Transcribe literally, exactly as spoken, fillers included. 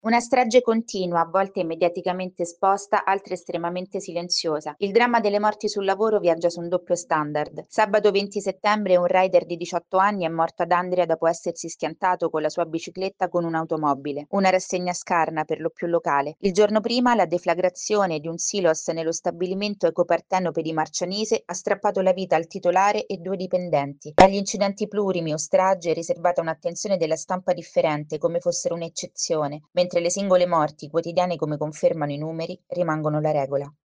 Una strage continua, a volte mediaticamente esposta, altre estremamente silenziosa. Il dramma delle morti sul lavoro viaggia su un doppio standard. Sabato venti settembre un rider di diciotto anni è morto ad Andria dopo essersi schiantato con la sua bicicletta con un'automobile. Una rassegna scarna, per lo più locale. Il giorno prima la deflagrazione di un silos nello stabilimento ecopartenope di Marcianise ha strappato la vita al titolare e due dipendenti. Agli incidenti plurimi o strage è riservata un'attenzione della stampa differente, come fossero un'eccezione, mentre le singole morti, quotidiane come confermano i numeri, rimangono la regola.